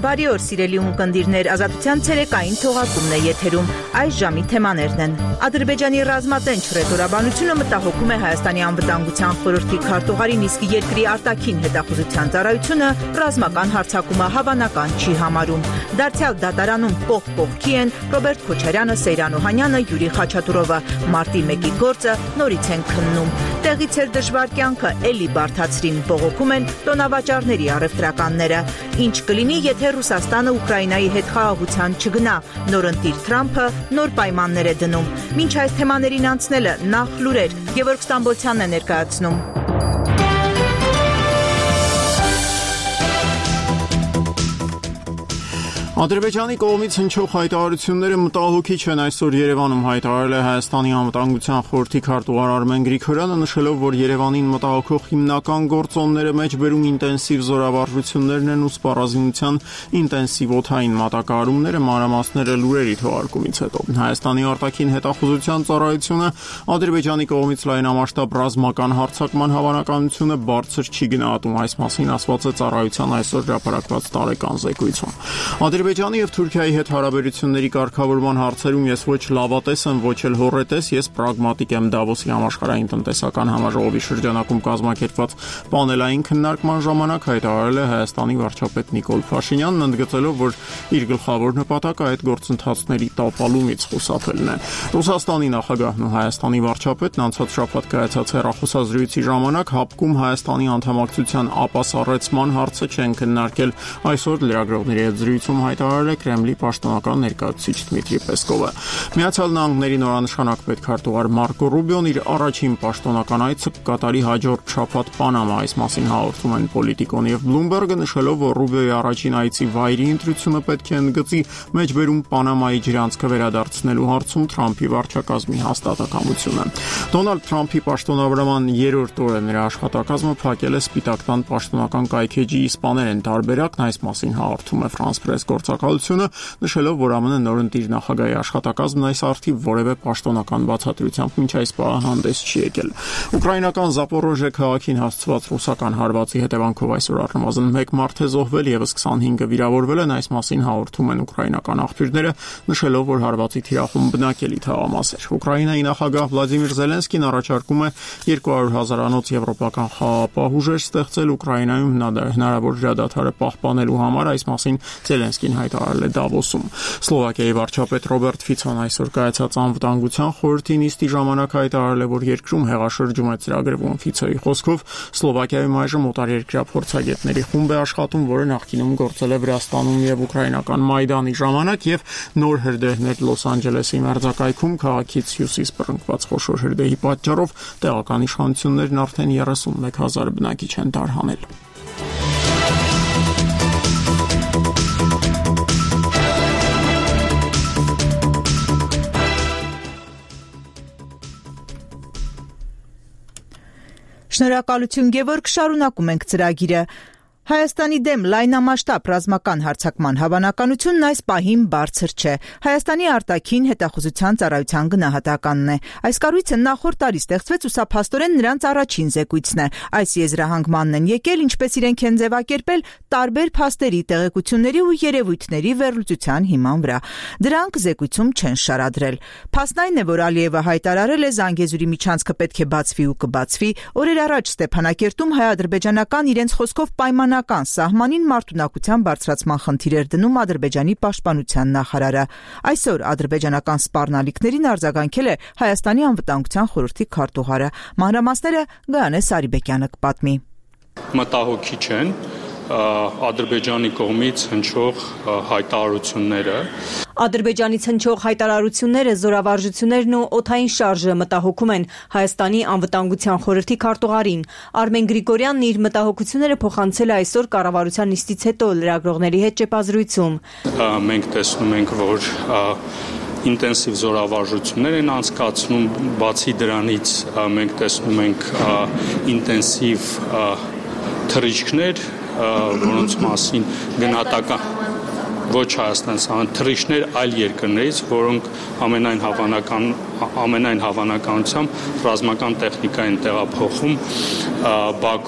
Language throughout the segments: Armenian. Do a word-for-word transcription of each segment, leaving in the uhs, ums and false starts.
Բարի օր, սիրելի ունկնդիրներ, Ազատության ցերեկային թողարկումն է եթերում։ Այս ժամի թեմաներն են. Ադրբեջանի ռազմատենչ ռետորաբանությունը մտահոգում է Հայաստանի անվտանգության խորհրդի քարտուղարին, իսկ երկրի արտաքին հետախուզության ծառայությունը ռազմական հարձակումը հավանական չի համարում։ Դարձյալ դատարանում կողք կողքի են Ռոբերտ Քոչարյանը, Սեյրան Օհանյանը, Յուրի Խաչատուրովը։ Մարտի մեկի գործը նորից են քննում։ Տեղից էր դժվար կյանքը էլի բարդացրին, բողոքում են տոնավաճառների առևտրականները։ Ինչ կլինի, եթե Ռուսաստանը Ուկրաինայի հետ խաղաղության չգնա։ Նորընտիր Թրամփը նոր պայմաններ է դնում։ Մինչ այս թեմաներին անցնելը նախ լուրեր, Գևորգ Ստամբոլցյանն է ներկայացնում։ Ադրբեջանի կողմից հնչող հայտարարությունները մտահոգիչ են, այսօր Երևանում հայտարարել է Հայաստանի անվտանգության խորհրդի քարտուղար Արմեն Գրիգորյանը, նշելով, որ Երևանին մտահոգող հիմնական գործոնները մեջբերում ինտենսիվ զորավարժություններն են ու սպառազինության ինտենսիվ օդային մատակարարումները, մանրամասները լուրերի թողարկումից հետո։ Հայաստանի արտաքին հետախուզության ծառայությունը Ադրբեջանի կողմից լայնամասշտաբ ռազմական հարձակման հավանականությունը բարձր չի գնահատում, այս մասին ասված է ծառայության այսօր հրապարակված տարեկան զեկույցում։ Ադրբեջանի եւ Թուրքիայի հետ հարաբերությունների կարգավորման հարցերում ես ոչ լավատես եմ, ոչ էլ հոռետես, ես պրագմատիկ եմ։ Դավոսի համաշխարհային տնտեսական համաժողովի շրջանակում կազմակերպված պանելային քննարկման ժամանակ հայտարարել է Հայաստանի վարչապետ Նիկոլ Փաշինյանն, ընդգծելով, որ իր գլխավոր նպատակը այդ գործընթացների տապալումից խուսափելն է։ Ռուսաստանի նախագահն ու Հայաստանի վարչապետն անցած շաբաթ կայացած հեռախոսազրույցի ժամանակ հապկում Հայաստանի անդամակցության ապասառեցման հարցը չեն քննարկել։ Այսօր լրագրողների հետ զրույցում հայտարարել է Կրեմլի պաշտոնական ներկայացուցիչ Դմիտրի Պեսկովը։ Միացյալ Նահանգների նորանշանակ պետքարտուղար Մարկո Ռուբիոն իր առաջին պաշտոնական այցը կկատարի հաջորդ շաբաթ Պանամա, այս մասին հաղորդում են Պոլիտիկոն եւ Բլումբերգը, նշելով, որ Ռուբիոյի առաջին այցի վայրի ընտրությունը պետք է ընդգծի մեջբերում Պանամայի ջրանցքը վերադարձնելու հարցում Թրամփի վարչակազմի հաստատակամությունը։ Դոնալդ Թրամփի պաշտոնավարման երրորդ օրը նրա աշխատակազմը փակել է Սպիտակ տան պաշտոնական կայքեջի իսպաներեն տարբերակն, այս մասին հաղորդում է France Press գործակալությունը, նշելով, որ ԱՄՆ նորընտիր նախագահի աշխատակազմն այս արդիվ որևէ պաշտոնական բացատրությամբ մինչ այս պահը հանդես չի եկել։ Ուկրաինական Զապորոժե քաղաքին հասցված ռուսական հարվածի հետևանքով այսօր առնվազն մեկ մարդ է զոհվել, եւս քսանհինգը վիրավորվել են, այս մասին հաղորդում են ուկրաինական աղբյուրները, նշելով, որ հարվածի թիրախում բնակելի թաղամաս էր։ Ուկրաինայի նախագահ Վլադիմիր Զելենսկին առաջարկում է երկու հարյուր հազարանոց եվրոպական խաղաղապահ ուժեր ստեղծել Ուկրաինայում հնարավոր հրադադարը պահպանելու համար, այս մասին Զելենսկին հայտարարել է Դավոսում։ Սլովակիայի վարչապետ Ռոբերտ Ֆիցոն այսօր կայացած անվտանգության խորհրդի նիստի ժամանակ հայտարարել է, որ երկրում հեղաշրջում է ծրագրվում։ Ֆիցոյի խոսքով Սլովակիայում այժմ օտարերկրյա փորձագետների խումբ է աշխատում, որը նախկինում գործել է Վրաստանում եւ ուկրաինական Մայդանի ժամանակ, եւ նոր հրդեհներ Լոս Անջելեսի մերձակայքում քաղաքից հյուսիս բռնկված խոշոր հրդեհի պատճառով տեղական իշխանություններն արդեն երեսունմեկ հազար բնակիչ են տարհանել։ Շնորհակալություն, Գևորգ, շարունակում ենք ծրագիրը։ Հայաստանի դեմ լայնամասշտաբ ռազմական հարձակման հավանականությունն այս պահին բարձր չէ։ Հայաստանի արտաքին հետախուզության ծառայության գնահատականն է։ Այս կառույցը նախորդ տարի ստեղծվեց ու սա փաստորեն նրանց առաջին զեկույցն է։ Այս եզրահանգմանն են եկել, ինչպես իրենք են ձևակերպել, տարբեր փաստերի, տեղեկությունների ու երևույթների վերլուծության հիման վրա։ Դրանք զեկույցում չեն շարադրել։ Փաստն այն է, որ Ալիևը հայտարարել է Զանգեզուրի միջանցքը պետք է բացվի ու կբացվի։ Օրեր առաջ Ստեփանակերտում հայ-ադրբեջանական իրենց խոսքով պայման սահմանին մարտունակության բարձրացման խնդիր էր դնում Ադրբեջանի պաշտպանության նախարարը։ Այսօր ադրբեջանական սպառնալիքներին արձագանքել է Հայաստանի անվտանգության խորհրդի քարտուղարը։ Մանրամասները Գայանե Սարիբեկյանը կպատմի։ Մտահոգիչ են Ադրբեջանի կողմից հնչող հայտարարությունները։ Ադրբեջանից հնչող հայտարարությունները, զորավարժություններն ու օդային շարժը մտահոգում են Հայաստանի անվտանգության խորհրդի քարտուղարին։ Արմեն Գրիգորյանն իր մտահոգությունները փոխանցել է այսօր կառավարության նիստից հետո լրագրողների հետ ճեպազրույցում։ Մենք տեսնում ենք, որ ինտենսիվ զորավարժություններ են անցկացնում, բացի դրանից մենք տեսնում ենք ինտենսիվ թռիչքներ, որոնց մասին գնահատական ոչ Հայաստան, թռիչքներ այլ երկրներից, որոնք ամենայն հավանական ամենայն հավանականությամբ ռազմական տեխնիկա են տեղափոխում Բաքու։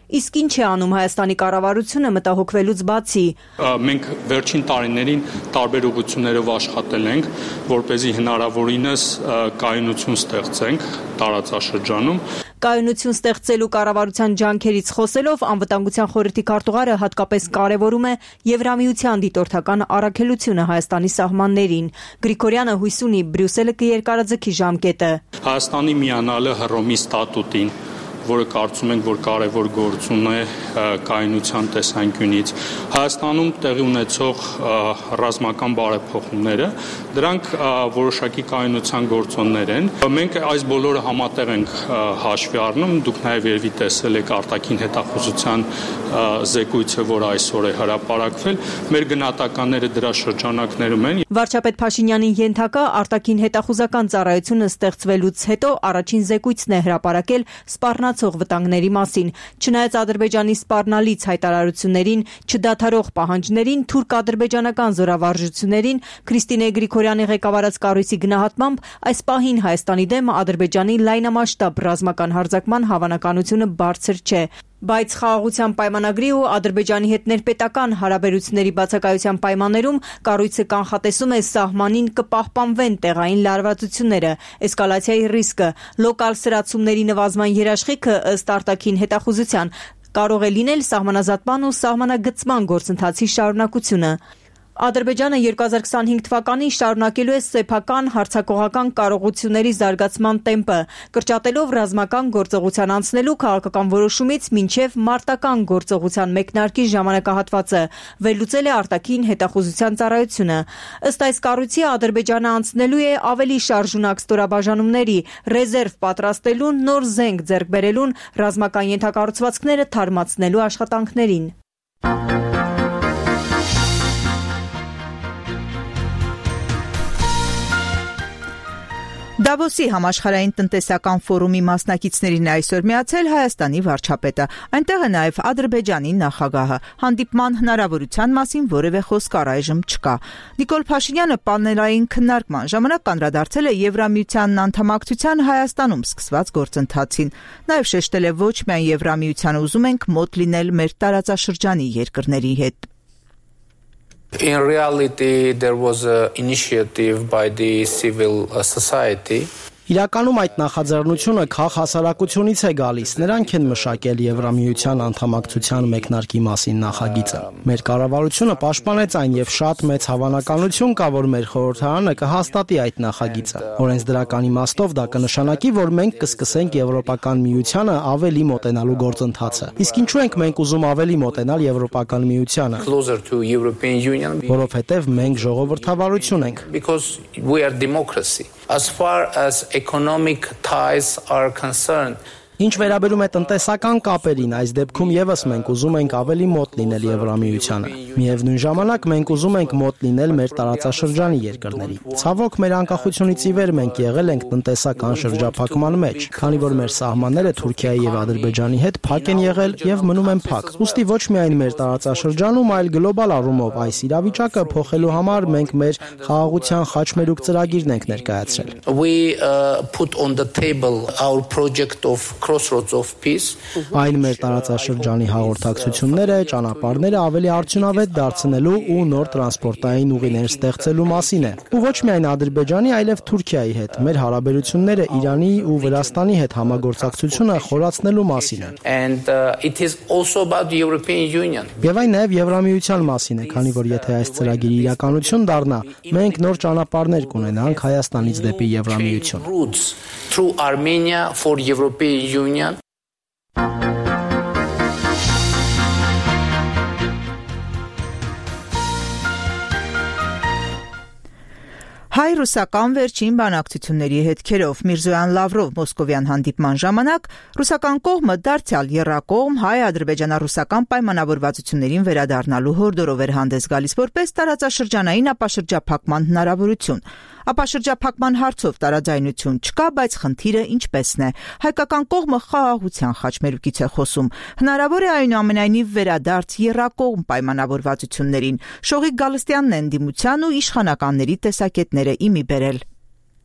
Իսկ ինչ է անում Հայաստանի կառավարությունը մտահոգվելուց բացի։ Մենք վերջին տարիներին տարբեր ուղղություններով աշխատել ենք, որպեսզի հնարավորինս կայունություն ստեղծենք տարածաշրջանում։ Կայունություն ստեղծելու կառավարության ջանքերից խոսելով անվտանգության խորհրդի քարտուղարը հատկապես կարևորում է Եվրամիության դիտորդական առաքելությունը Հայաստանի սահմաններին։ Գրիգորյանը հույս ունի Բրյուսելը կերկարաձգի ժամկետը։ Հայաստանի միանալը Հռոմի ստատուտին, որը կարծում ենք, որ կարևոր գործուն է կայունության տեսանկյունից։ Հայաստանում տեղի ունեցող ռազմական բարեփոխումները, դրանք որոշակի կայունության գործոններ են։ Մենք այս բոլորը համատեղ ենք հաշվի առնում, դուք նաև երևի տեսել եք արտաքին հետախուզության զեկույցը, որ այսօր է հրապարակվել, մեր գնահատականները դրա շրջանակներում են։ Վարչապետ Փաշինյանի ենթակա արտաքին հետախուզական ծառայությունը ստեղծվելուց հետո առաջին զեկույցն է հրապարակել սպառնացող վտանգների մասին։ Չնայած Ադրբեջանի սպառնալից հայտարարություններին, չդադարող պահանջներին, թուրք-ադրբեջանական զորավարժություններին, Քրիստինե Գրիգորյանի ղեկավարած կառույցի գնահատմամբ այս պահին Հայաստանի դեմ Ադրբեջանի լայնամասշտաբ ռազմական հարձակման հավանականությունը բարձր չէ։ Բայց խաղաղության պայմանագրի ու Ադրբեջանի հետ ներպետական հարաբերությունների բացակայության պայմաններում կառույցը կանխատեսում է սահմանին կպահպանվեն տեղային լարվածությունները, էսկալացիայի ռիսկը, լոկալ սրացումների նվազման երաշխիքը ըստ արտաքին հետախուզության կարող է լինել սահմանազատման ու սահմանագծման գործընթացի շարունակությունը։ Ադրբեջանը երկու հազար քսանհինգ թվականին շարունակելու է սեփական հարձակողական կարողությունների զարգացման տեմպը, կրճատելով ռազմական գործողության անցնելու քաղաքական որոշումից մինչև մարտական գործողության մեկնարկի ժամանակահատվածը, վերլուծել է արտաքին հետախուզության ծառայությունը։ Ըստ այս կառույցի Ադրբեջանը անցնելու է ավելի շարժունակ ստորաբաժանումների, ռեզերվ պատրաստելուն, նոր զենք ձեռք բերելուն, ռազմական ենթակառուցվածքները թարմացնելու աշխատանքներին։ Դավոսի համաշխարհային տնտեսական ֆորումի մասնակիցներին այսօր միացել Հայաստանի վարչապետը։ Այնտեղ է նաև Ադրբեջանի նախագահը։ Հանդիպման հնարավորության մասին որևէ խոսք առայժմ չկա։ Նիկոլ Փաշինյանը պանելային քննարկման ժամանակ անդրադարձել է Եվրամիությանն անդամակցության Հայաստանում սկսված գործընթացին։ Նաև շեշտել է ոչ միայն Եվրամիությանը ուզում ենք մոտ լինել մեր տարածաշրջանի երկրների հետ։ In reality, there was an initiative by the civil society. Իրականում այդ նախաձեռնությունը քաղ հասարակությունից է գալիս, նրանք են մշակել Եվրամիության անդամակցության մեկնարկի մասին նախագիծը։ Մեր կառավարությունը պաշտպանեց այն եւ շատ մեծ հավանականություն կա, որ մեր խորհրդարանը կհաստատի այդ նախագիծը։ Օրենսդրական իմաստով դա կնշանակի, որ մենք կսկսենք Եվրոպական միությանը ավելի մոտենալու գործընթացը։ Իսկ ինչու ենք մենք ուզում ավելի մոտենալ Եվրոպական միությանը։ Որովհետեւ մենք ժողովրդավարություն ենք։ Because we are democracy. As far as economic ties are concerned, Ինչ վերաբերում է տնտեսական կապերին, այս դեպքում եւս մենք ուզում ենք ավելի մոտ լինել Եվրամիությանը։ Միևնույն ժամանակ մենք ուզում ենք մոտ լինել մեր տարածաշրջանի երկրների։ Ցավոք, մեր անկախությունից ի վեր մենք եղել ենք տնտեսական շրջափակման մեջ, քանի որ մեր սահմանները Թուրքիայի եւ Ադրբեջանի հետ փակ են եղել եւ մնում են փակ։ Ուստի ոչ միայն մեր տարածաշրջանում, այլ գլոբալ առումով այս իրավիճակը փոխելու համար մենք մեր խաղաղության խաչմերուկ ծրագիրն ենք ներկայացրել։ We uh, put on the table our project of Crossroads of Peace. Այն մեր տարածաշրջանի հաղորդակցությունները, ճանապարհները ավելի արդյունավետ դարձնելու ու նոր տրանսպորտային ուղիներ ստեղծելու մասին է։ Ու ոչ միայն Ադրբեջանի, այլև Թուրքիայի հետ մեր հարաբերությունները Իրանի ու Վրաստանի հետ համագործակցությունը խորացնելու մասին է։ And uh, it is also about the European Union. Եվ այն նաև Եվրամիության մասին է, քանի որ եթե այս ծրագիրը իրականություն դառնա, մենք նոր ճանապարհներ կունենանք Հայաստանից դեպի Եվրամիություն։ Routes through Armenia for European Union. Հայ-ռուսական վերջին բանակցությունների հետքերով Միրզոյան Լավրով մոսկովյան հանդիպման ժամանակ ռուսական կողմը դարձյալ եռակողմ հայ-ադրբեջանա-ռուսական պայմանավորվածություններին վերադառնալու հորդորով էր հանդես գալիս որպես տարածաշրջանային ապաշրջափակման հնարավորություն։ Ապաշրջափակման հարցով տարաձայնություն չկա, բայց խնդիրը ինչպեսն է։ Հայկական կողմը խաղաղության խաչմերուկից է խոսում։ Հնարավոր է այնուամենայնիվ վերադարձ եռակողմ պայմանավորվածություններին։ Շողիկ Գալստյանն է ընդդիմության ու իշխանականների տեսակետները իմի բերել։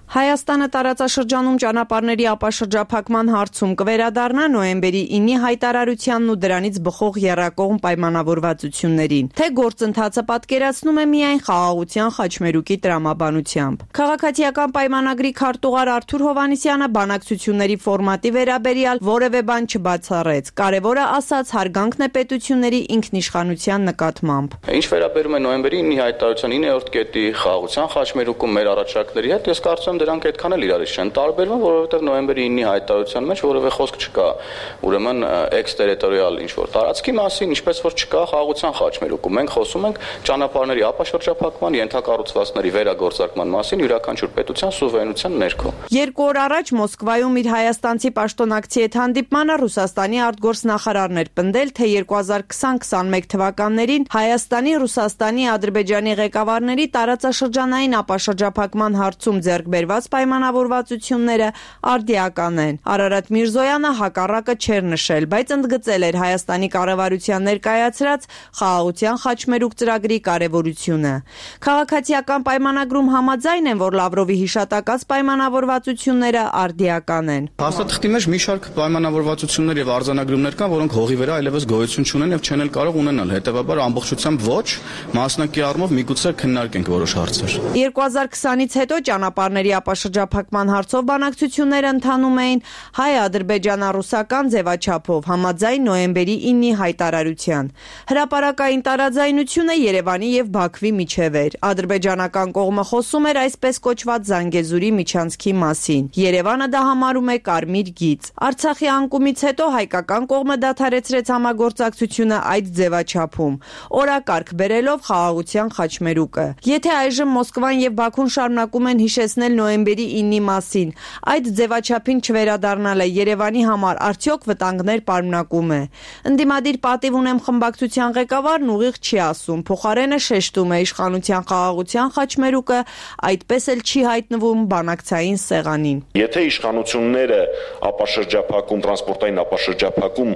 Հայաստանը տարածաշրջանում ճանապարհների ապաշրջափակման հարցում կվերադառնա նոյեմբերի ինի հայտարարությանն ու դրանից բխող եռակողմ պայմանավորվածություններին, թե գործընթացը պատկերացնում է միայն խաղաղության խաչմերուկի տրամաբանությամբ։ Քաղաքացիական պայմանագրի քարտուղար Արթուր Հովհաննիսյանը բանակցությունների ֆորմատի վերաբերյալ որևէ բան չբացառեց։ Կարևորը ասաց հարգանքն է պետությունների ինքնիշխանության նկատմամբ։ Ինչ վերաբերում է նոյեմբերի ինի հայտարարության իններորդ կետի խաղաղության խաչմերուկում մեր առաջարկների հետ, ես կարծում եմ դրանք այդքան էլ իրարից չեն տարբերվում, որովհետև նոյեմբերի ինի հայտարարության մեջ որևէ խոսք չկա ուրեմն էքստերիտորիալ ինչ-որ տարածքի մասին, ինչպես որ չկա խաղաղության խաչմերուկում։ Մենք խոսում ենք ճանապարհների ապաշրջափակման, ենթակառուցվածքների վերագործարկման մասին յուրաքանչյուր պետության սուվերենության ներքո։ Երկու օր առաջ Մոսկվայում իր հայաստանցի պաշտոնակցի հետ հանդիպմանը Ռուսաստանի արտգործնախարարն էր պնդել, թե երկու հազար քսան քսանմեկ թվականներին Հայաստանի, Ռուսաստանի, Ադրբեջանի ղեկավարների տարածաշրջանային ապաշրջափակման հարցում ձեռք բերված պայմանավորվածությունները արդիական են։ Արարատ Միրզոյանը հակառակը չէր նշել, բայց ընդգծել էր Հայաստանի կառավարության ներկայացրած խաղաղության խաչմերուկ ծրագրի կարևորությունը։ Քաղաքացիական պայմանագրում համաձայն են, որ Լավրովի հիշատակած պայմանավորվածությունները արդիական են։ Հաստատքի մեջ մի շարք պայմանավորվածություններ եւ արձանագրումներ կան, որոնք հողի վրա այլևս գոյություն չունեն եւ չեն էլ կարող ունենալ։ Հետեւաբար ամբողջությամբ ոչ, մասնակի առումով միգուցե քննարկենք որոշ հարցեր։ երկու հազար քսանից հետո ճանապարհների ապաշրջափակման հարցով բանակցությունները ընթանում էին հայ-ադրբեջանա-ռուսական ձևաչափով համաձայն նոյեմբերի ինի հայտարարության։ Հրապարակային տարաձայնությունը Երևանի եւ Բաքվի միջև էր։ Ադրբեջանական կողմը խոսում էր այսպես կոչված Զանգեզուրի միջանցքի մասին։ Երևանը դա համարում է կարմիր գիծ։ Արցախի անկումից հետո հայկական կողմը դադարեցրեց համագործակցությունը այդ ձևաչափում, օրակարգ բերելով խաղաղության խաչմերուկը։ Եթե այժմ Մոսկվան եւ Բաքուն շարունակում են հիշեցնել նոյեմբերի ինի մասին, այդ ձևաչափին չվերադառնալը Երևանի համար արդյոք վտանգներ պարունակում է։ Ընդդիմադիր պատիվ ունեմ խմբակցության ղեկավարն ուղիղ չի ասում, փոխարենը շեշտում է իշխանության խաղաղության խաչմերուկը այդպես էլ չի հայտնվում բանակցային սեղանին։ Եթե իշխանությունները ապաշրջափակում, տրանսպորտային ապաշրջափակում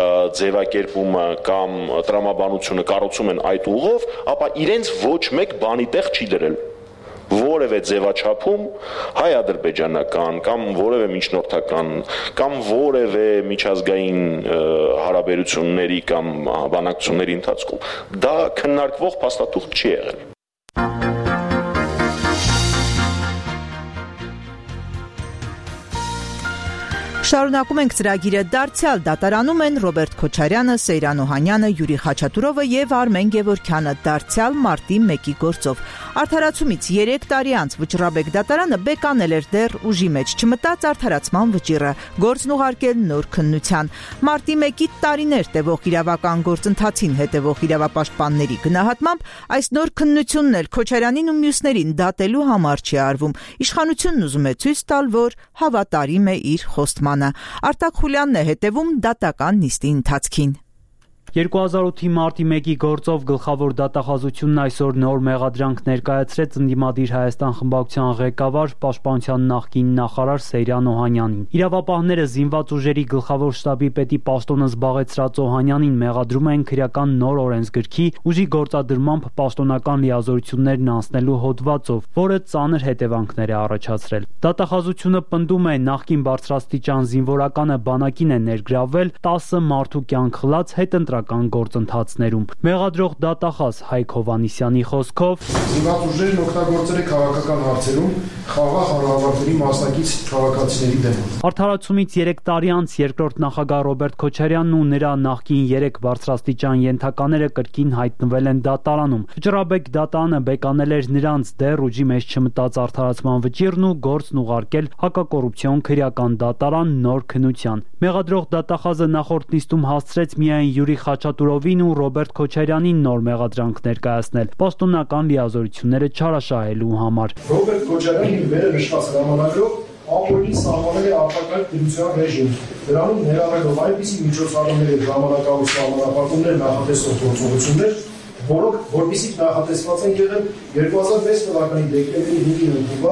ձևակերպումը կամ տրամաբանությունը կառուցում են այդ ուղով, ապա իրենց ոչ մեկ բանի տեղ չի դրել։ Որևէ ձևաչափում հայ-ադրբեջանական կամ որևէ միջնորդական կամ որևէ միջազգային հարաբերությունների կամ բանակցությունների ընթացքում դա քննարկվող փաստաթուղթ չի եղել։ Շարունակում ենք ծրագիրը դարձյալ դատարանում են Ռոբերտ Քոչարյանը, Սեյրան Օհանյանը, Յուրի Խաչատուրովը եւ Արմեն Գևորգյանը դարձյալ մարտի մեկի գործով։ Արդարացումից երեք տարի անց Վճռաբեկ դատարանը բեկանել էր դեռ ուժի մեջ չմտած արդարացման վճիռը, գործն ուղարկել նոր քննության։ Մարտի մեկի տարիներ տևող իրավական գործընթացին հետևող իրավապաշտպանների գնահատմամբ այս նոր քննությունն էլ Քոչարյանին ու մյուսներին դատելու համար չի արվում։ Իշխանությունն ուզում է ցույց տալ, որ հավատարիմ է իր խոստմանը։ Արտակ Խուլյանն է հետևում դատական նիստի ընթացքին։ երկու հազար ութի մարտի մեկի գործով գլխավոր դատախազությունն այսօր նոր մեղադրանք ներկայացրեց ընդդիմադիր Հայաստան խմբակցության ղեկավար, պաշտպանության նախկին նախարար Սեյրան Օհանյանին։ Իրավապահները զինված ուժերի գլխավոր շտաբի պետի պաշտոնը զբաղեցրած Օհանյանին մեղադրում են քրեական նոր օրենսգրքի ուժի գործադրմամբ պաշտոնական լիազորություններն անցնելու հոդվածով, որը ծանր հետևանքներ է առաջացրել։ Դատախազությունը պնդում է նախկին բարձրաստիճան զինվորականը բանակին է ներգրավվել տասը մարդու կյանք խլած հետընտրական գործընթացներում։ Մեղադրող դատախազ Հայկ Հովհաննիսյանի խոսքով զինված ուժերն օգտագործել է քաղաքական հարցերում խաղաղ հանրավարների մասնակից քաղաքացիների դեմ։ Արդարացումից երեք տարի անց երկրորդ նախագահ Ռոբերտ Քոչարյանն ու նրա նախկին երեք բարձրաստիճան ենթակաները կրկին հայտնվել են դատարանում։ Վճռաբեկ դատարանը բեկանել էր նրանց դեռ ուժի մեջ չմտած արդարացման վճիռն ու գործն ուղարկել հակակոռուպցիոն քրեական դատարան նոր քննության։ Մեղադրող դատախազը նախորդ նիստում հասցրեց միայն Յուրի Խաչատուրովին ու Ռոբերտ Քոչարյանին նոր մեղադրանք ներկայացնել պաշտոնական լիազորությունները չարաշահելու համար։ Ռոբերտ Քոչարյանն իր վերը նշված հրամանագրով ապօրինի սահմանել է արտակարգ դրության ռեժիմ, դրանում ներառելով այնպիսի միջոցառումներ եւ ժամանակավոր սահմանափակումներ նախատեսող գործողություններ, որոնք որպեսզի նախատեսված են եղել երկու հազար վեց թվականի դեկտեմբերի հինգին ընդունված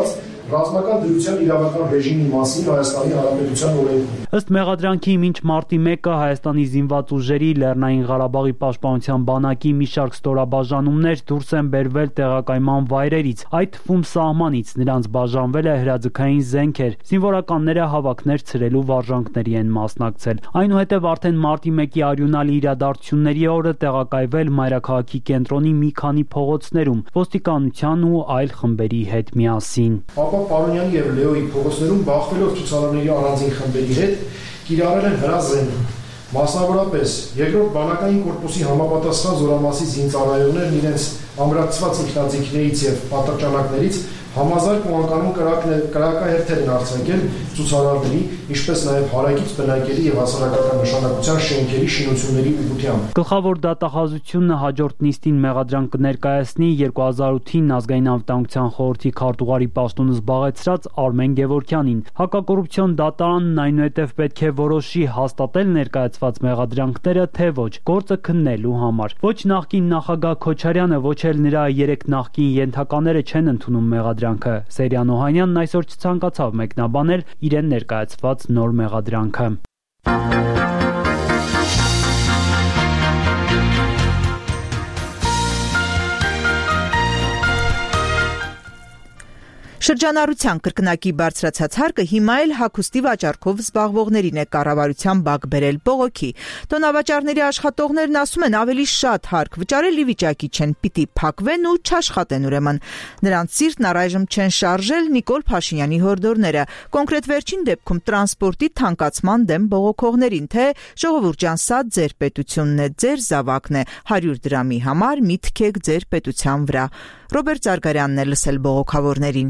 ռազմական դրության իրավական ռեժիմի մասին Հայաստանի Հանրապետության օրենքում։ Ըստ մեղադրանքի մինչ մարտի մեկը Հայաստանի զինված ուժերի Լեռնային Ղարաբաղի պաշտպանության բանակի մի շարք ստորաբաժանումներ դուրս են բերվել տեղակայման վայրերից, այդ թվում սահմանից, նրանց բաժանվել է հրաձգային զենքեր, զինվորականները հավաքներ ցրելու վարժանքների են մասնակցել։ Այնուհետև արդեն մարտի մեկի արյունալի իրադարձությունների օրը տեղակայվել մայրաքաղաքի կենտրոնի մի քանի փողոցներում ոստիկանության ու այլ խմբերի հետ միասին։ Ապա Պարոնյանի եւ Լեոյի փողոցներում բախվելով ցուցարարների առանձին խմբերի հետ կիրառել են հրազենք։ Մասնավորապես, երկրորդ բանակային կորպուսի համապատասխան զորամասի զինծառայողներն իրենց ամրացված ինքնաձիգներից եւ պատրճանակներից համազարգ ու անկանոն կրակահերթեր են արձակել ցուցարարների, ինչպես նաև հարակից բնակելի եւ հասարակական նշանակության շենքերի շինությունների ուղղությամբ։ Գլխավոր դատախազությունը հաջորդ նիստին մեղադրանք կներկայացնի երկու հազար ութին ազգային անվտանգության խորհրդի քարտուղարի պաշտոնը զբաղեցրած Արմեն Գևորգյանին։ Հակակոռուպցիոն դատարանն այնուհետև պետք է որոշի հաստատել ներկայացված մեղադրանքները, թե ոչ, գործը քննելու համար։ Ոչ նախկին նախագահ Քոչարյանը, ոչ էլ նրա երեք նախկին ենթակաները չեն ընդունում մեղադրանքը։ Սերյան Օհանյանն այսօր չցանկացավ մեկնաբանել իրեն ներկայացված նոր մեղադրանքը։ Շրջանառության կրկնակի բարձրացած հարկը հիմա էլ հագուստի վաճառքով զբաղվողներին է կառավարության բակ բերել բողոքի։ Տոնավաճառների աշխատողներն ասում են ավելի շատ հարկ վճարել ի վիճակի չեն, պիտի փակվեն ու չաշխատեն ուրեմն։ Նրանց սիրտն առայժմ չեն շարժել Նիկոլ Փաշինյանի հորդորները, կոնկրետ վերջին դեպքում տրանսպորտի թանկացման դեմ բողոքողներին, թե ժողովուրդ ջան, սա ձեր պետությունն է, ձեր զավակն է, հարյուր դրամի համար մի թքեք ձեր պետության վրա։ Ռոբերտ Զարգարյանն է լսել բողոքավորներին։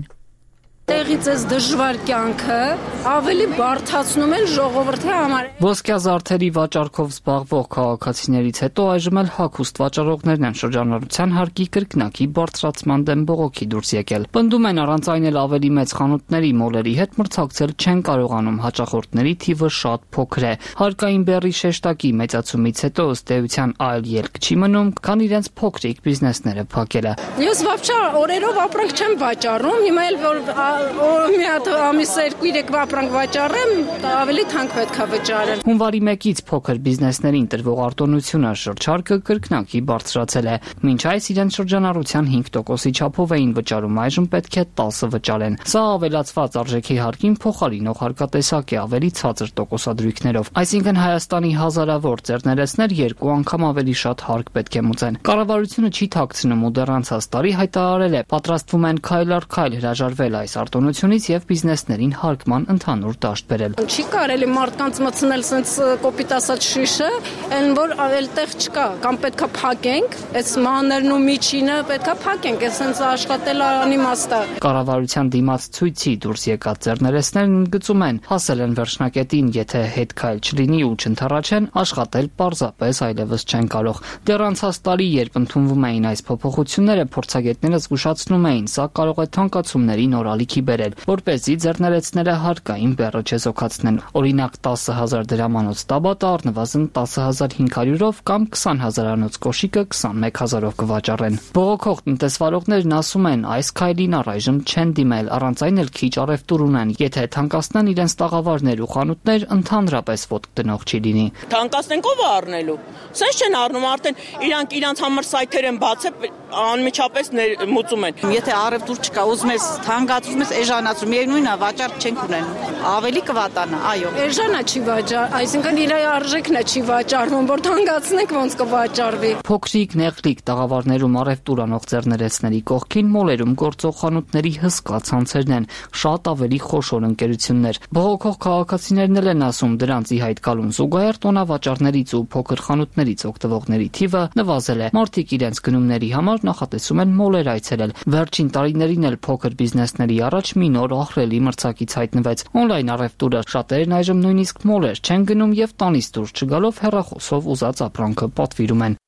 Տեղից էս դժվար կյանքը ավելի բարդացնում են ժողովրդի համար։ Ոսկյա զարդերի վաճառքով զբաղվող քաղաքացիներից հետո այժմ էլ հագուստ վաճառողներն են շրջանառության հարկի կրկնակի բարձրացման դեմ բողոքի դուրս եկել։ Պնդում են առանց այն էլ ավելի մեծ խանութների մոլերի հետ մրցակցել չեն կարողանում, հաճախորդների թիվը շատ փոքր է։ Հարկային բեռի շեշտակի մեծացումից հետո ըստ էության այլ ելք չի մնում, քան իրենց փոքրիկ բիզնեսները փակելը։ Ես վավճա օրերով ապրանք չեմ վաճառում, հիմա էլ որ մի հատ ամիս երկու երեք ապրանք վաճառեմ, ավելի թանկ պետք է վճարեմ։ Հունվարի մեկից փոքր բիզնեսներին տրվող արտոնությունը շրջարկը կրկնակի բարձրացել է։ Մինչ այս իրենց շրջանառության հինգ տոկոսի չափով էին վճարում, այժմ պետք է տասը վճարեն։ Սա ավելացված արժեքի հարկին փոխարինող հարկատեսակ է ավելի ցածր տոկոսադրույքներով։ Այսինքն Հայաստանի հազարավոր ձեռներեցներ երկու անգամ ավելի շատ հարկ պետք է մուծեն։ Կառավարությունը չի թաքցնում ու դեռ անցած տարի հայտարարել է, պատրաստվում են քայլ առ քայլ հրաժարվել այս արտոնությունից եւ բիզնեսներին հարկման ընդհանուր դաշտ բերել։ Չի կարելի մարդկանց մտցնել sense կոպիտ ասած շիշը, այն որ ավել տեղ չկա, կամ պետքա փակենք, այս մաներն ու միջինը պետքա փակենք, այս sense աշխատել անիմաստ է։ Կառավարության դիմաց ցույցի դուրս եկած ձեռներեցներն ընդգծում են, հասել են վերջնակետին, եթե հետ քայլ չլինի ու չընթառաջեն, աշխատել պարզապես այլևս չեն կարող։ Դեռ անցած տարի, երբ ընդունվում էին այս փոփոխությունները, փորձագետները զգուշացնում էին, սա կարող է թանկացումների նոր ալիքի բերել, որպեսզի ձեռներեցները հարկային բեռը չեզոքացնեն։ Օրինակ տասը հազար դրամանոց տաբատը առնվազն տասը հազար հինգ հարյուրով կամ քսան հազարանոց կոշիկը քսանմեկ հազարով կվաճառեն։ Բողոքող տնտեսվարողներն ասում են, այս քայլին առայժմ չեն դիմել, առանց այն էլ քիչ առևտուր ունեն, եթե թանկացնեն իրենց տաղավարներ ու խանութներ, ընդհանրապես ոտք տնող չի լինի։ Թանկացնենք ով է առնելու։ Սենց չեն առնում, արդեն իրանք իրանք համար սայթեր են բացել, անմիջապես մուծում են։ Եթե առևտուր չկա, ուզում ես թանկացնում ես էժանացում, միևնույնն է, վաճառք չենք ունենում։ Ավելի կվատանա, այո։ Էժանա չի վաճառ, այսինքն իր արժեքն է չի վաճառվում, որ թանկացնենք ոնց կվաճառվի։ Փոքրիկ նեղլիկ տաղավարներում առևտուր անող ձեռներեցների կողքին մոլերում գործող խանութների հսկա ցանցերն են, շատ ավելի խոշոր ընկերություններ։ Բողոքող քաղաքացիներն էլ են ասում, դրանց ի հայտ գալուն զուգահեռ տոնավաճառներից ու փոքր խանութներից օգտվողների թիվը նվազել է։ Մարդիկ իրենց գնումների համար նախատեսում են մոլեր այցելել։ Վերջին տարիներին էլ փոքր բիզնեսների առաջ մի նոր ահռելի մրցակից հայտնվեց։ Օնլայն առևտուրը, շատերն այժմ նույնիսկ մոլեր չեն գնում եւ տանից դուրս չգալով հեռախոսով ուզած ապրանքը պատվիրում են։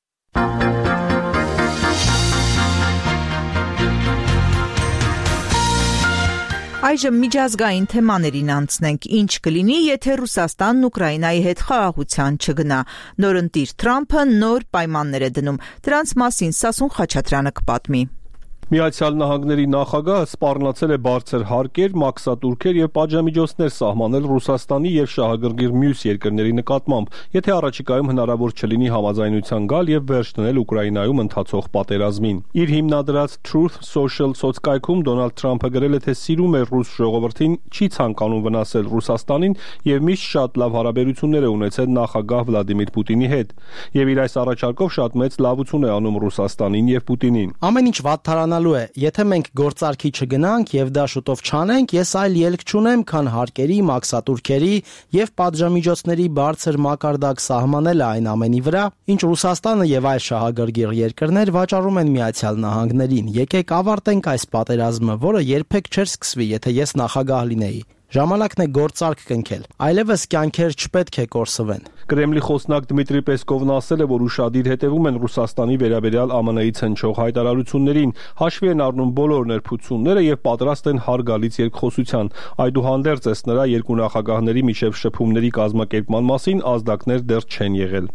Այժմ միջազգային թեմաներին անցնենք, ինչ կլինի, եթե Ռուսաստանն Ուկրաինայի հետ խաղաղության չգնա։ Նորընտիր Թրամփը նոր պայմաններ է դնում։ Դրանց մասին Սասուն Խաչատրյանը կպատմի։ Միացյալ Նահանգների նախագահը սպառնացել է բարձր հարկեր, մաքսատուրքեր եւ պատժամիջոցներ սահմանել Ռուսաստանի եւ շահագրգիռ մյուս երկրների նկատմամբ, եթե առաջիկայում հնարավոր չլինի համաձայնության գալ եւ վերջ դնել Ուկրաինայում ընթացող պատերազմին։ Իր հիմնադրած Truth Social սոցկայքում Դոնալդ Թրամփը գրել է, թե սիրում է ռուս ժողովրդին, չի ցանկանում վնասել Ռուսաստանին եւ միշտ շատ լավ հարաբերություններ է ունեցել նախագահ Վլադիմիր Պուտինի հետ։ Եվ իր այս առաջարկով շատ մեծ լավություն է անում Ռուսաստանին եւ Պուտինին։ Ամեն ինչ վատթարանալու է, եթե մենք գործարքի չգնանք եւ դա շուտով չանենք, ես այլ ելք չունեմ, քան հարկերի, մաքսատուրքերի եւ պատժամիջոցների բարձր մակարդակ սահմանելը այն ամենի վրա, ինչ Ռուսաստանը եւ այլ շահագրգիռ երկրներ վաճառում են Միացյալ Նահանգներին։ Եկեք ավարտենք այս պատերազմը, որը երբեք չէր սկսվի, եթե ես նախագահ լինեի։ Ժամանակն է գործարք կնքել, այլևս կյանքեր չպետք է կորսվեն։ Կրեմլի խոսնակ Դմիտրի Պեսկովն ասել է, որ ուշադիր հետևում են Ռուսաստանի վերաբերյալ ԱՄՆ-ից հնչող հայտարարություններին, հաշվի են առնում բոլոր ներփությունները եւ պատրաստ են հարգալից երկխոսության։ Այդուհանդերձ ըստ նրա երկու նախագահների միջև շփումների կազմակերպման մասին ազդակներ դեռ չեն եղել։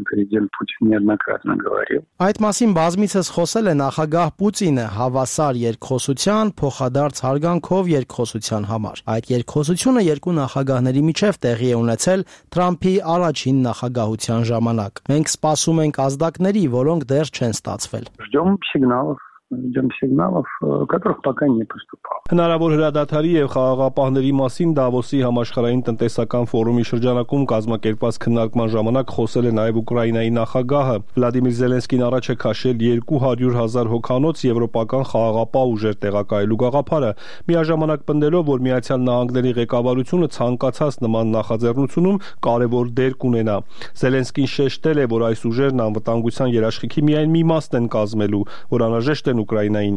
Այդ մասին բազմիցս խոսել է նախագահ Պուտինը հավասար երկխոսության, փոխադարձ հարգանքով երկխոսության համար։ Այդ երկխոսությունը երկու նախագահների միջև տեղի է ունեցել Թրամփի առաջին նախագահության ժամանակ։ Մենք սպասում ենք ազդակների, որոնք դեռ չեն ստացվել։ Ждем сигналов, которых пока не поступало. Հնարավոր հրադադարի եւ խաղաղապահների մասին Դավոսի համաշխարհային տնտեսական ֆորումի շրջանակում կազմակերպված քննարկման ժամանակ խոսել է նաեւ Ուկրաինայի նախագահը։ Վլադիմիր Զելենսկին առաջ է քաշել երկու հարյուր հազար հոգանոց եվրոպական խաղաղապահ ուժեր տեղակայելու գաղափարը, միաժամանակ պնդելով, որ Միացյալ Նահանգների ղեկավարությունը ցանկացած նման նախաձեռնությունում կարևոր դեր կունենա։ Զելենսկին շեշտել է, որ այս ուժերն անվտանգության երաշխիքի միայն մի մասն են կազմելու, որ անհրաժեշտ են Ուկրաինային։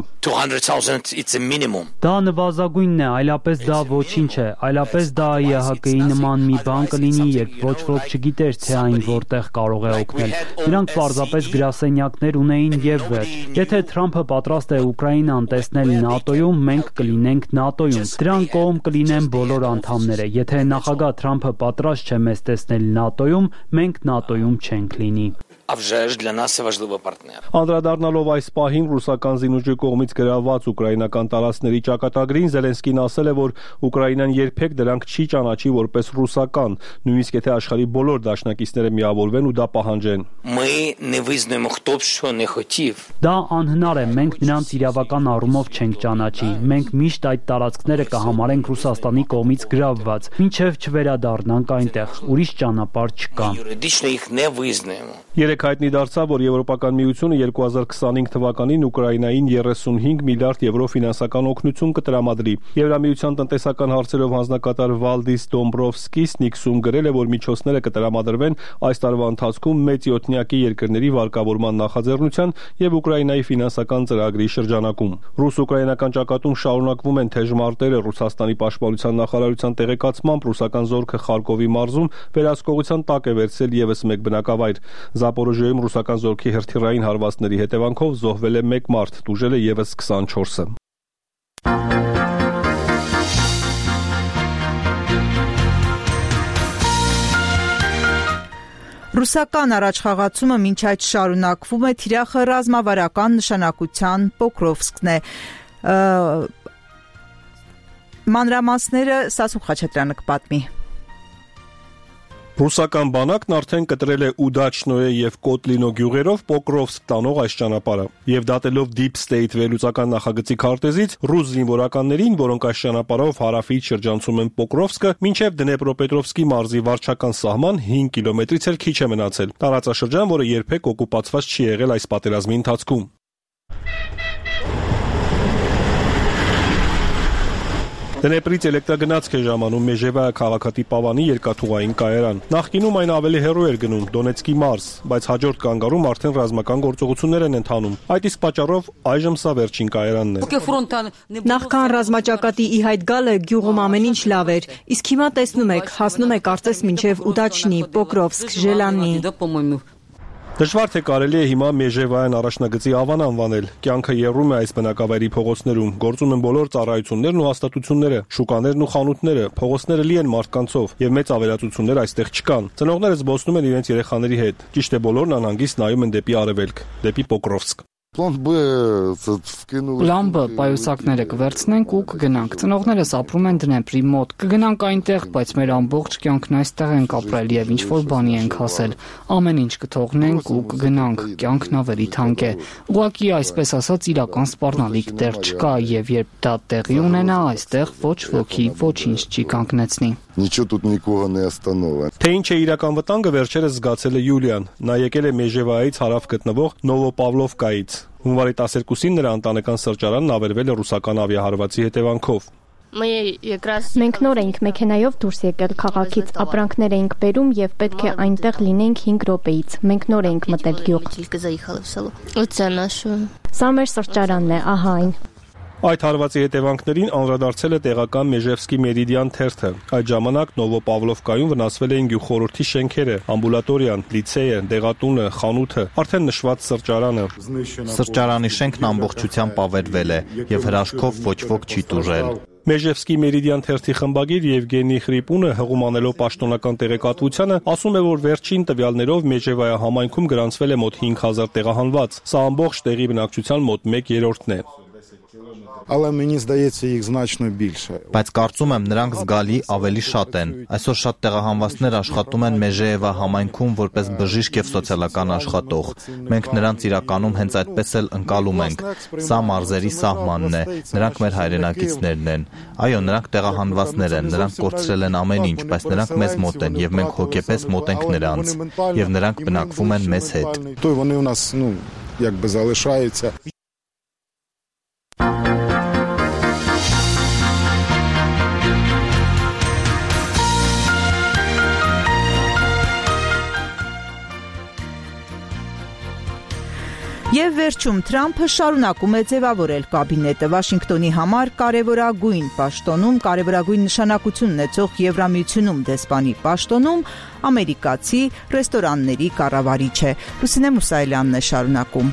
Դա նվազագույնն է, այլապես դա ոչինչ է, այլապես դա Է Հ Կ-ի նման մի բան կլինի, երբ ոչ ոք չգիտեր, թե այն որտեղ կարող է օգնել։ Նրանք պարզապես գրասենյակներ ունեին եւ վերջ։ Եթե Թրամփը պատրաստ է Ուկրաինան տեսնել ՆԱՏՕ-ում, մենք կլինենք ՆԱՏՕ-ում։ Դրան կողմ կլինեն բոլոր անդամները։ Եթե նախագահ Թրամփը պատրաստ չէ մեզ տեսնել ՆԱՏՕ-ում, մենք ՆԱՏՕ-ում չենք լինի։ Անդրադառնալով այս պահին ռուսական զինուժի կողմից գրաված ուկրաինական տարածքների ճակատագրին, Զելենսկին ասել է, որ Ուկրաինան երբեք դրանք չի ճանաչի որպես ռուսական, նույնիսկ եթե աշխարհի բոլոր դաշնակիցները միավորվեն ու դա պահանջեն։ Դա անհնար է, մենք նրանց իրավական առումով չենք ճանաչի։ Մենք միշտ այդ տարածքները կհամարենք Ռուսաստանի կողմից գրավված, մինչև չվերադառնանք այնտեղ, ուրիշ ճանապարհ չկա։ Երեք հայտնի դարձավ, որ Եվրոպական միությունը երկու հազար քսանհինգ թվականին Ուկրաինային երեսունհինգ միլիարդ եվրո ֆինանսական օգնություն կտրամադրի։ Եվրամիության տնտեսական հարցերով հանձնակատար Վալդիս Դոմբրովսկիսն Իքսում գրել է, որ միջոցները կտրամադրվեն այս տարվա ընթացքում մեծ յոթնյակի երկրների վարկավորման նախաձեռնության եւ Ուկրաինայի ֆինանսական ծրագրի շրջանակում։ Ռուս-ուկրաինական ճակատում շարունակվում են թեժ մարտերը։ Ռուսաստանի պաշտպանության նախարարության տեղեկացմամբ ռուսական զորքը Խարկովի մարզում վերահսկողության տակ է վերցրել եւս մեկ բնակավայր։ Զապորոժիայում ռուսական զորքի հրթիռային հարվածների հետևանքով զոհվել է մեկ մարդ, տուժել է եւս քսանչորսը։ Ռուսական առաջխաղացումը մինչ այդ շարունակվում է, թիրախը ռազմավարական նշանակության Պոկրովսկն է։ Մանրամասները Սասուն Խաչատրյանը կպատմի։ Ռուսական բանակն արդեն կտրել է Ուդաչնոյե եւ Կոտլինո գյուղերով Պոկրովսկ տանող այս ճանապարհը, եւ դատելով Deep State վերլուծական նախագծի քարտեզից ռուս զինվորականներին, որոնք այս ճանապարհով հարավից շրջանցում են Պոկրովսկը, մինչեւ Դնեպրոպետրովսկի մարզի վարչական սահման հինգ կիլոմետրից էլ քիչ է մնացել։ Տարածաշրջան, որը երբեք օկուպացված չի եղել այս պատերազմի ընթացքում։ Դնեպրից էլեկտրագնացք է ժամանում Մեժևայա քաղաքատի Պավանի երկաթուղային կայարան։ Նախկինում այն ավելի հեռու էր գնում Դոնեցկի մարզ, բայց հաջորդ կանգառում արդեն ռազմական գործողություններ են ընթանում։ Այդ իսկ պատճառով այժմ սա վերջին կայարանն է։ Նախքան ռազմաճակատի ի հայտ գալը գյուղում ամեն ինչ լավ էր, իսկ հիմա տեսնում եք, հասնում է կարծես մինչև Ուդաչնի, Պոկրովսկ, Ժելանի։ Դժվար թե կարելի է հիմա Մեժևայան առաջնագծի Ավան անվանել։ Կյանքը եռում է այս բնակավայրի փողոցներում, գործում են բոլոր ծառայություններն ու հաստատությունները, շուկաներն ու խանութները, փողոցները լի են մարդկանցով եւ մեծ ավերածություններ այստեղ չկան։ Ծնողները զբոսնում են իրենց երեխաների հետ։ Ճիշտ է, բոլորն անհանգիստ նայում են դեպի արևելք, դեպի Պոկրովսկ։ Լամբը պայուսակները կվերցնենք ու կգնանք։ Ծնողներս ապրում են Դնեպրի մոտ։ Կգնանք այնտեղ, բայց մեր ամբողջ կյանքն այստեղ ենք ապրել եւ ինչ որ բանի ենք հասել։ Ամեն ինչ կթողնենք ու կգնանք։ Կյանքն ավելի թանկ է։ Ուղղակի այսպես ասած իրական սպառնալիք դեռ չկա եւ երբ դա տեղի ունենա, այստեղ ոչ ոքի ոչինչ չի կանգնեցնի։ Ничего тут никого не остановит. Թե ինչ է իրական վտանգը վերջերս զգացել է Յուլիան։ Նա եկել է Մեժևայից հարավ գտնվող Նովոպավլովկայից։ Հունվարի տասներկուսին նրա ընտանեկան սրճարանն ավերվել է ռուսական ավիահարվածի հետևանքով։ Մենք նոր էինք մեքենայով դուրս եկել քաղաքից, ապրանքներ էինք բերում եւ պետք է այնտեղ լինենք հինգ րոպեից։ Մենք նոր էինք մտել գյուղ։ Սա մեր սրճարանն է, ահա այն։ Այդ հարվածի հետևանքներին անդրադարձել է տեղական Մեժևսկի Մերիդիան թերթը։ Այդ ժամանակ Նովոպավլովկայում վնասվել էին գյուղխորհրդի շենքերը, ամբուլատորիան, լիցեյը, դեղատունը, խանութը, արդեն նշված սրճարանը։ Սրճարանի շենքն ամբողջությամբ ավերվել է եւ հրաշքով ոչ ոք չի տուժել։ Մեժևսկի Մերիդիան թերթի խմբագիր Եվգենի Խրիպունը հղում անելով պաշտոնական տեղեկատվությանը ասում է, որ վերջին տվյալներով Մեժևայա համայնքում գրանցվել է մոտ հինգ հազար տեղահանված։ Սա ամբողջ տեղի բնակչության մոտ մեկ երրորդն է։ Але мені здається, їх значно більше. Բայց կարծում եմ նրանք զգալի ավելի շատ են։ Այսօր շատ տեղահանվածներ աշխատում են Մեժեևա համայնքում որպես բժիշկ եւ սոցիալական աշխատող։ Մենք նրանց իրականում հենց այդպես էլ ընկալում ենք։ Սա մարզերի սահմանն է։ Նրանք մեր հայրենակիցներն են։ Այո, նրանք տեղահանվածներ են, նրանք կորցրել են ամեն ինչ, բայց նրանք մեզ մոտ են եւ մենք հոգեպես մոտ ենք նրանց եւ նրանք բնակվում են մեզ հետ։ То вони у нас, ну, якби залишаються. Եվ վերջում Թրամփը շարունակում է ձևավորել կաբինետը Վաշինգտոնի համար կարևորագույն պաշտոնում, կարևորագույն նշանակություն ունեցող Եվրամիությունում դեսպանի պաշտոնում ամերիկացի ռեստորանների կառավարիչ է։ Լուսինե Մուսայելյանն է շարունակում։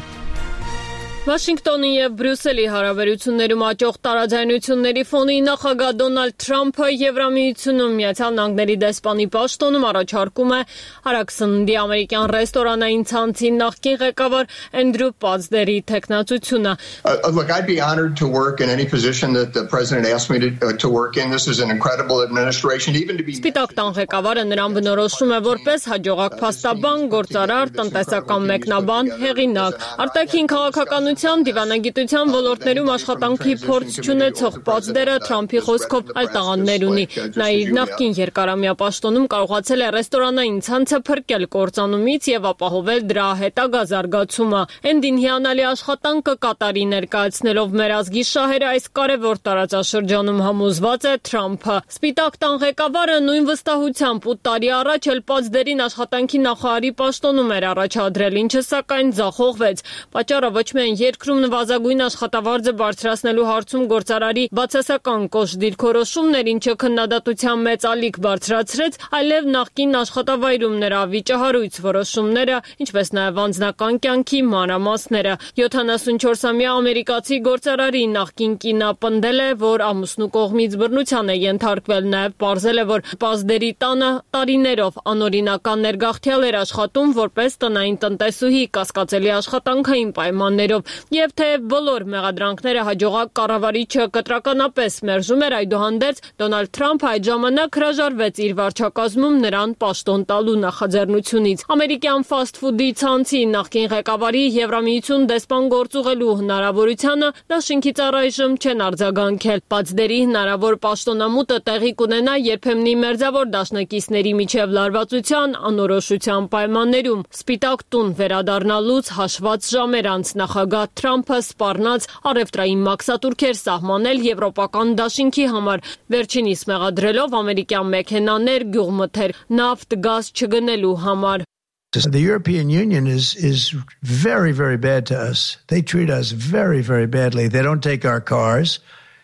Վաշինգտոնի եւ Բրյուսելի հարաբերություններում աճող տարաձայնությունների ֆոնին նախագահ Դոնալդ Թրամփը Եվրամիությունում Միացյալ Նահանգների դեսպանի պաշտոնում առաջարկում է հարաքսնդի ամերիկյան ռեստորանային ցանցի նախկին ղեկավար Էնդրու Պածդերի տեխնացությունը։ Look, I'd be honored to work in any position that the president asked me to, uh, to work in. This is an incredible administration, even to be. Սպիտակ տան ղեկավարը նրան բնորոշում է որպես հաջողակ փաստաբան, գործարար, տնտեսական մեկնաբան, հեղինակ, արտաքին քաղաքական դիվանագիտության ոլորտներում աշխատանքի փորձ չունեցող Պածդերը Թրամփի խոսքով այլ տաղանդներ ունի։ Նա իր նախկին երկարամյա պաշտոնում կարողացել է ռեստորանային ցանցը փրկել կործանումից եւ ապահովել դրա հետագա զարգացումը։ Էնդին հիանալի աշխատանքը կատարի ներկայացնելով մեր ազգի շահերը այս կարևոր տարածաշրջանում համոզված է Թրամփը։ Սպիտակ տան ղեկավարը նույն վստահությամբ ութ տարի առաջ էլ Պածդերին աշխատանքի նախարարի պաշտոնում էր առաջադրել, ինչը սակայն ձախողվեց։ Պատճառը ոչ միայն երկրում նվազագույն աշխատավարձը բարձրացնելու հարցում գործարարի բացասական կոշտ դիրքորոշումներ, ինչը քննադատության մեծ ալիք բարձրացրեց, այլև նախկին աշխատավայրում նրա վիճահարույց որոշումները, ինչպես նաև անձնական կյանքի մանրամասները։ յոթանասունչորսամյա ամերիկացի գործարարի նախկին կինը պնդել է, որ ամուսնու կողմից բռնության է ենթարկվել, նաև պարզել է, որ Պածդերի տանը տարիներով անօրինական ներգաղթյալ էր աշխատում որպես տնային տնտեսուհի կասկածելի աշխատանքային պայմաններով։ Եվ թեև բոլոր մեղադրանքները հաջողակ կառավարիչը կտրականապես մերժում էր, այդուհանդերձ Դոնալդ Թրամփը այդ ժամանակ հրաժարվեց իր վարչակազմում նրան պաշտոն տալու նախաձեռնությունից։ Ամերիկյան ֆասթ ֆուդի ցանցի նախկին ղեկավարի Եվրամիություն դեսպան գործուղելու հնարավորությանը դաշինքից առայժմ չեն արձագանքել։ Պածդերի հնարավոր պաշտոնամուտը տեղի կունենա երբեմնի մերձավոր դաշնակիցների միջև լարվածության անորոշության պայմաններում։ Սպիտակ տուն վերադառնալուց հաշված ժամեր անց նախագահ Թրամփը սպառնաց առևտրային մաքսատուրքեր սահմանել եվրոպական դաշինքի համար, վերջինիս մեղադրելով ամերիկյան մեքենաներ գյուղմթեր նավթ գազ չգնելու համար։ The European Union is is very very bad to us. They treat us very very badly. They don't take our cars.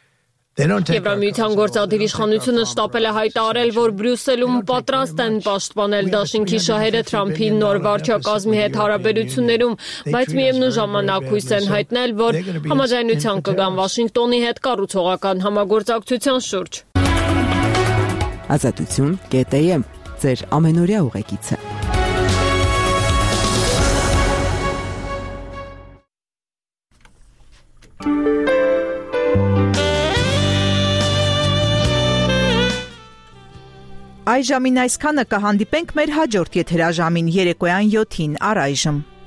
Եվրամիության գործադիր իշխանությունը շտապել է հայտարարել, որ Բրյուսելում պատրաստ են պաշտպանել դաշինքի շահերը Թրամփի նոր վարչակազմի հետ հարաբերություններում, բայց միևնույն ժամանակ հույս են հայտնել, որ համաձայնության կգան Վաշինգտոնի հետ կառուցողական համագործակցության շուրջ։ Ազատություն կետ եմ ձեր ամենօրյա ուղեկիցը։ Այժմին այսքանը, կհանդիպենք մեր հաջորդ եթերաժամին երեկոյան յոթին առայժմ։